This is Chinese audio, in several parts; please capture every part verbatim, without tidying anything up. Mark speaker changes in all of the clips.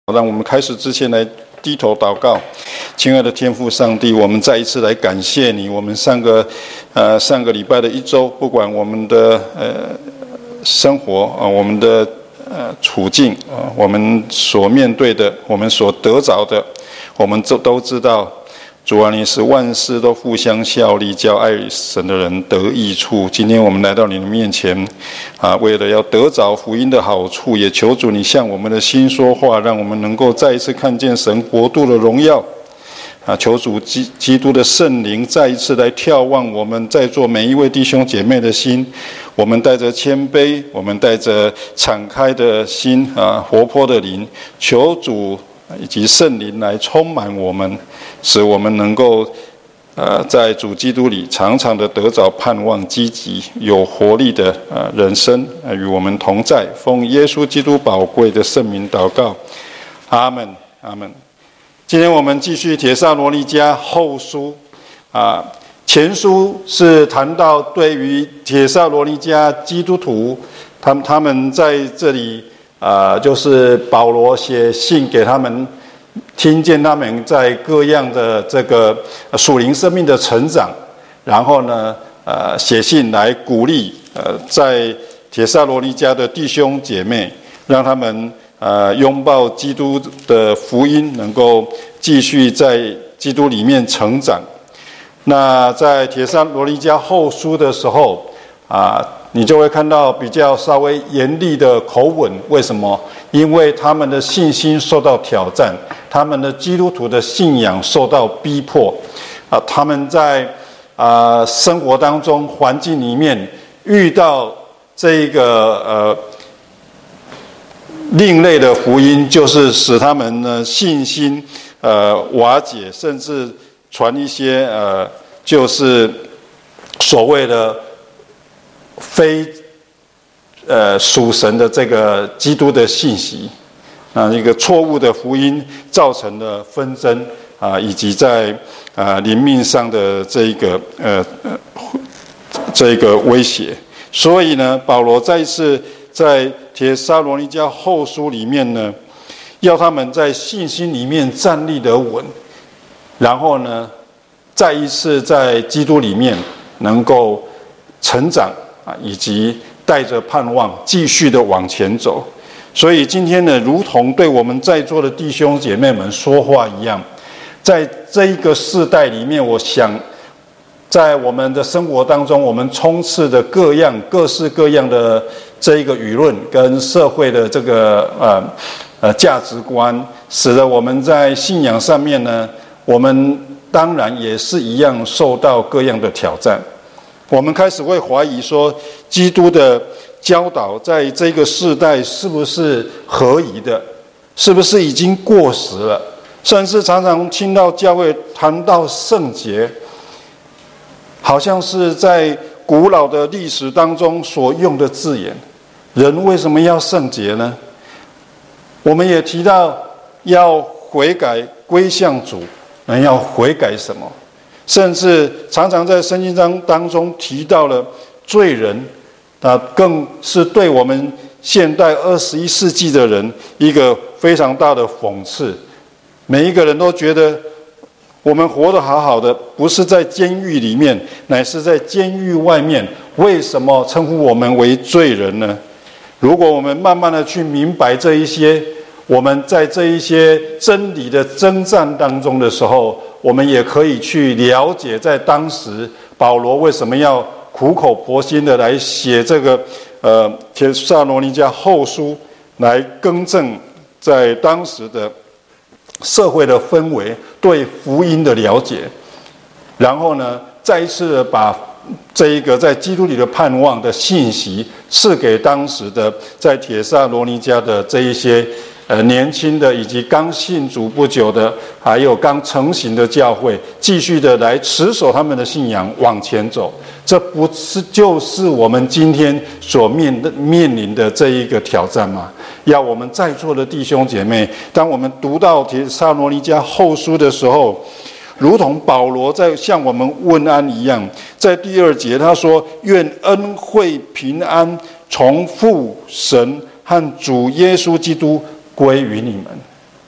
Speaker 1: 让我们开始之前来低头祷告。亲爱的天父上帝，我们再一次来感谢你。我们上个呃上个礼拜的一周，不管我们的呃生活啊、呃，我们的呃处境啊、呃，我们所面对的，我们所得着的，我们都都知道。主啊，你是万事都互相效力，叫爱神的人得益处。今天我们来到你的面前，啊，为了要得着福音的好处，也求主你向我们的心说话，让我们能够再一次看见神国度的荣耀。啊，求主基基督的圣灵再一次来眺望我们在座每一位弟兄姐妹的心。我们带着谦卑，我们带着敞开的心啊，活泼的灵，求主以及圣灵来充满我们，使我们能够呃在主基督里常常的得着盼望，积极有活力的呃人生呃与我们同在。奉耶稣基督宝贵的圣名祷告，阿们，阿们。今天我们继续帖撒罗尼迦后书啊，前书是谈到对于帖撒罗尼迦基督徒，他们他们在这里。啊、呃，就是保罗写信给他们，听见他们在各样的这个属灵生命的成长，然后呢，呃，写信来鼓励呃在帖撒罗尼迦的弟兄姐妹，让他们呃拥抱基督的福音，能够继续在基督里面成长。那在帖撒罗尼迦后书的时候啊。呃你就会看到比较稍微严厉的口吻，为什么？因为他们的信心受到挑战，他们的基督徒的信仰受到逼迫，啊，他们在啊、呃、生活当中环境里面遇到这一个呃另类的福音，就是使他们呢信心呃瓦解，甚至传一些呃就是所谓的。非呃属神的这个基督的信息啊，一个错误的福音造成了纷争啊，以及在啊灵命上的这一个呃呃这一个威胁。所以呢，保罗再一次在帖撒罗尼迦后书里面呢，要他们在信心里面站立得稳，然后呢，再一次在基督里面能够成长。啊，以及带着盼望继续的往前走。所以今天呢，如同对我们在座的弟兄姐妹们说话一样，在这一个世代里面，我想在我们的生活当中，我们充斥的各样各式各样的这一个舆论跟社会的这个呃呃价值观，使得我们在信仰上面呢，我们当然也是一样受到各样的挑战。我们开始会怀疑说，基督的教导在这个世代是不是合宜的，是不是已经过时了？甚至常常听到教会谈到圣洁，好像是在古老的历史当中所用的字眼。人为什么要圣洁呢？我们也提到要悔改归向主，人要悔改什么？甚至常常在圣经章当中提到了罪人，那更是对我们现代二十一世纪的人一个非常大的讽刺。每一个人都觉得我们活得好好的，不是在监狱里面，乃是在监狱外面，为什么称呼我们为罪人呢？如果我们慢慢的去明白这一些，我们在这一些真理的征战当中的时候，我们也可以去了解，在当时保罗为什么要苦口婆心的来写这个呃帖撒罗尼迦后书，来更正在当时的社会的氛围对福音的了解，然后呢，再一次的把这一个在基督里的盼望的信息赐给当时的在帖撒罗尼迦的这一些呃，年轻的以及刚信主不久的，还有刚成型的教会，继续的来持守他们的信仰往前走。这不是就是我们今天所面面临的这一个挑战吗？要我们在座的弟兄姐妹，当我们读到帖撒罗尼迦后书的时候，如同保罗在向我们问安一样，在第二节他说：“愿恩惠平安从父神和主耶稣基督归于你们。”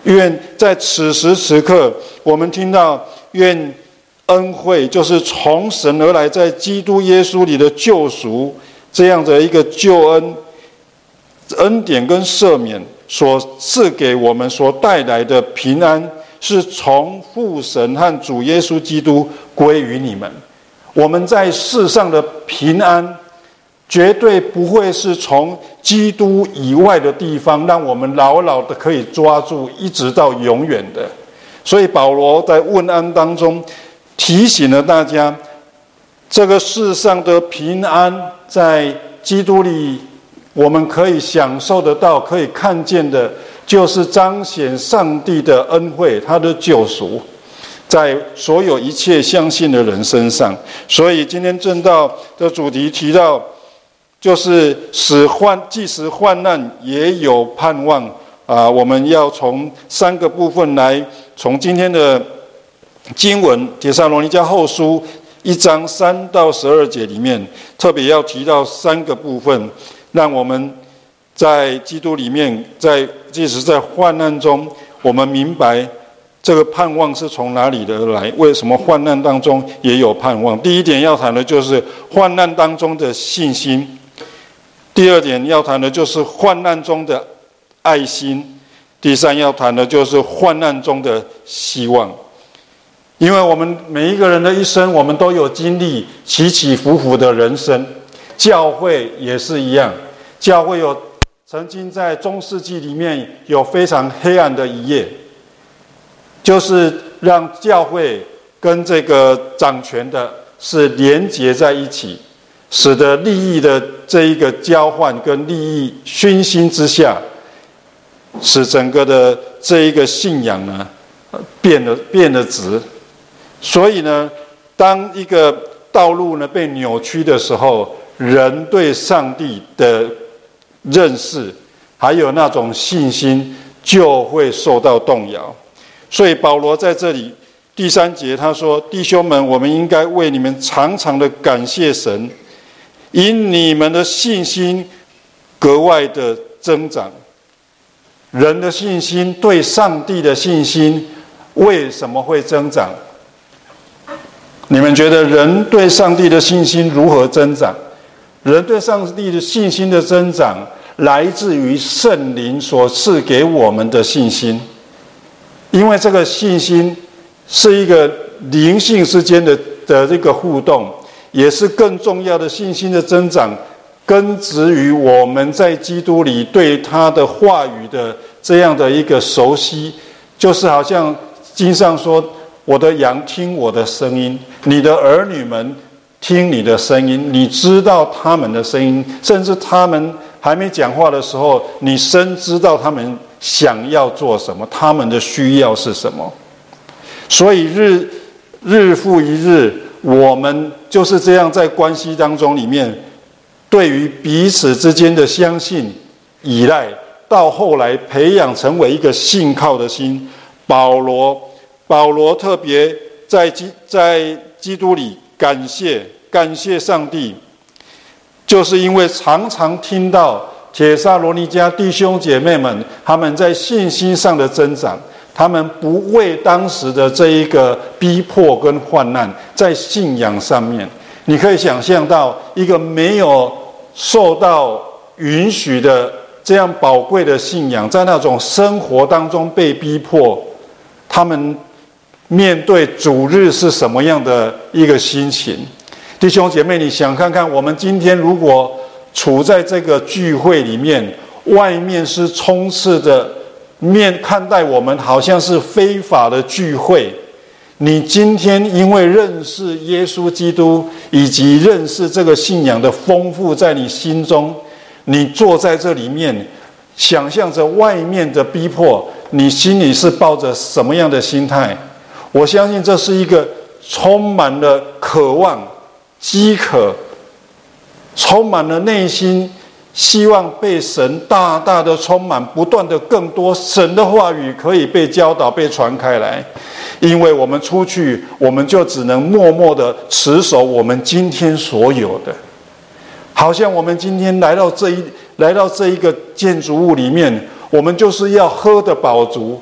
Speaker 1: 愿在此时此刻，我们听到愿恩惠，就是从神而来，在基督耶稣里的救赎，这样的一个救恩、恩典跟赦免所赐给我们所带来的平安，是从父神和主耶稣基督归于你们。我们在世上的平安，绝对不会是从基督以外的地方让我们牢牢的可以抓住，一直到永远的。所以保罗在问安当中提醒了大家，这个世上的平安在基督里我们可以享受得到，可以看见的，就是彰显上帝的恩惠，他的救赎在所有一切相信的人身上。所以今天正道的主题提到，就是使患即使患难也有盼望啊！我们要从三个部分来，从今天的经文帖撒罗尼迦后书一章三到十二节里面，特别要提到三个部分，让我们在基督里面，在即使在患难中，我们明白这个盼望是从哪里而来？为什么患难当中也有盼望？第一点要谈的就是患难当中的信心。第二点要谈的就是患难中的爱心。第三要谈的就是患难中的希望。因为我们每一个人的一生，我们都有经历起起伏伏的人生，教会也是一样。教会有曾经在中世纪里面有非常黑暗的一页，就是让教会跟这个掌权的是连结在一起，使得利益的这一个交换跟利益熏心之下，使整个的这一个信仰呢变得变得直。所以呢，当一个道路呢被扭曲的时候，人对上帝的认识还有那种信心就会受到动摇。所以保罗在这里第三节他说：弟兄们，我们应该为你们常常的感谢神，因你们的信心格外的增长。人的信心，对上帝的信心为什么会增长？你们觉得人对上帝的信心如何增长？人对上帝的信心的增长，来自于圣灵所赐给我们的信心。因为这个信心是一个灵性之间的的这个互动，也是更重要的信心的增长，根植于我们在基督里对他的话语的这样的一个熟悉。就是好像经上说，我的羊听我的声音，你的儿女们听你的声音，你知道他们的声音，甚至他们还没讲话的时候，你深知道他们想要做什么，他们的需要是什么。所以日日复一日，我们就是这样在关系当中里面，对于彼此之间的相信、依赖，到后来培养成为一个信靠的心。保罗保罗特别在基在基督里感谢感谢上帝，就是因为常常听到帖撒罗尼迦弟兄姐妹们他们在信心上的增长，他们不为当时的这一个逼迫跟患难，在信仰上面，你可以想象到一个没有受到允许的这样宝贵的信仰，在那种生活当中被逼迫，他们面对主日是什么样的一个心情？弟兄姐妹，你想看看，我们今天如果处在这个聚会里面，外面是充斥着面看待我们好像是非法的聚会，你今天因为认识耶稣基督以及认识这个信仰的丰富在你心中，你坐在这里面想象着外面的逼迫，你心里是抱着什么样的心态？我相信这是一个充满了渴望、饥渴，充满了内心希望被神大大的充满，不断的更多神的话语可以被教导、被传开来。因为我们出去，我们就只能默默的持守我们今天所有的，好像我们今天来到这一来到这一个建筑物里面，我们就是要喝得饱足，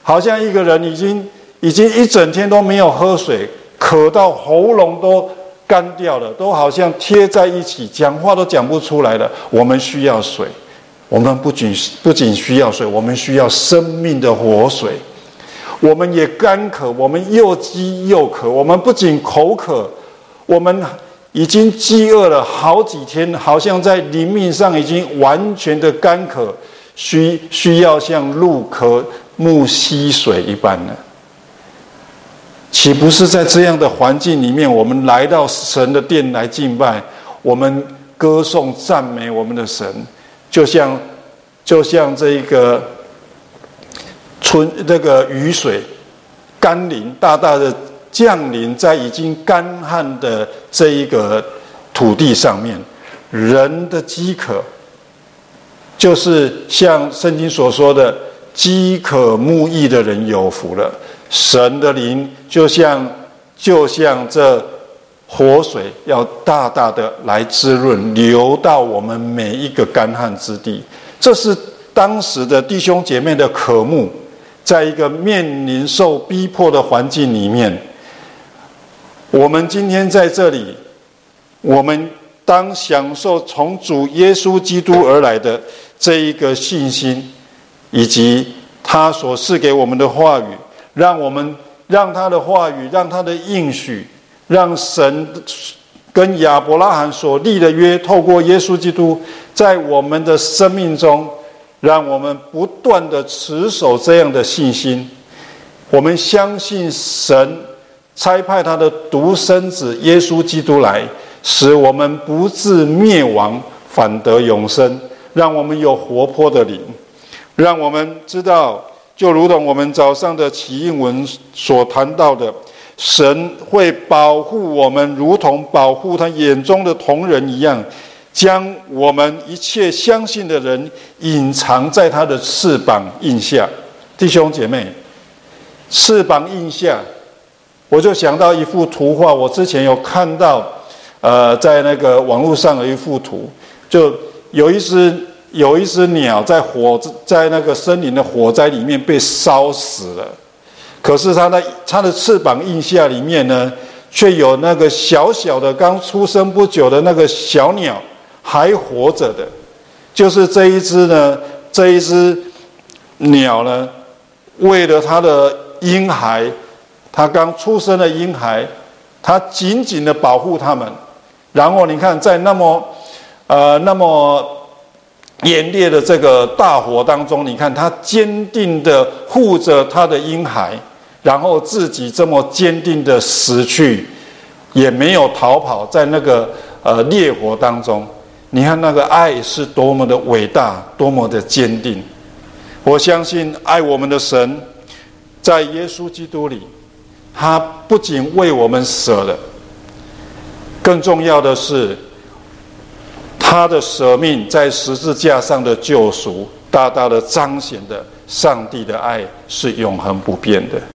Speaker 1: 好像一个人已经已经一整天都没有喝水，渴到喉咙都干掉了，都好像贴在一起，讲话都讲不出来了。我们需要水，我们不仅不仅需要水，我们需要生命的活水。我们也干渴，我们又饥又渴，我们不仅口渴，我们已经饥饿了好几天，好像在灵命上已经完全的干渴，需需要像鹿渴慕溪水一般呢。岂不是在这样的环境里面，我们来到神的殿来敬拜，我们歌颂赞美我们的神，就像就像这个春那个雨水甘霖大大的降临在已经干旱的这一个土地上面，人的饥渴就是像圣经所说的，饥渴慕义的人有福了。神的灵就像就像这活水，要大大的来滋润，流到我们每一个干旱之地。这是当时的弟兄姐妹的渴慕，在一个面临受逼迫的环境里面，我们今天在这里，我们当享受从主耶稣基督而来的这一个信心，以及他所赐给我们的话语，让我们让他的话语，让他的应许，让神跟亚伯拉罕所立的约，透过耶稣基督在我们的生命中，让我们不断的持守这样的信心。我们相信神差派他的独生子耶稣基督来，使我们不致灭亡，反得永生，让我们有活泼的灵，让我们知道，就如同我们早上的启应文所谈到的，神会保护我们，如同保护他眼中的瞳人一样，将我们一切相信的人隐藏在他的翅膀印下。弟兄姐妹，翅膀印下，我就想到一幅图画，我之前有看到，呃，在那个网络上有一幅图，就有一只有一只鸟在火在那个森林的火灾里面被烧死了，可是它的它的翅膀印下里面呢，却有那个小小的刚出生不久的那个小鸟还活着的，就是这一只呢，这一只鸟呢，为了它的婴孩，它刚出生的婴孩，它紧紧的保护他们。然后你看，在那么呃那么严烈的这个大火当中，你看他坚定的护着他的婴孩，然后自己这么坚定的死去，也没有逃跑，在那个呃烈火当中，你看那个爱是多么的伟大，多么的坚定。我相信爱我们的神，在耶稣基督里，他不仅为我们舍了，更重要的是，他的舍命在十字架上的救赎，大大的彰显的上帝的爱是永恒不变的。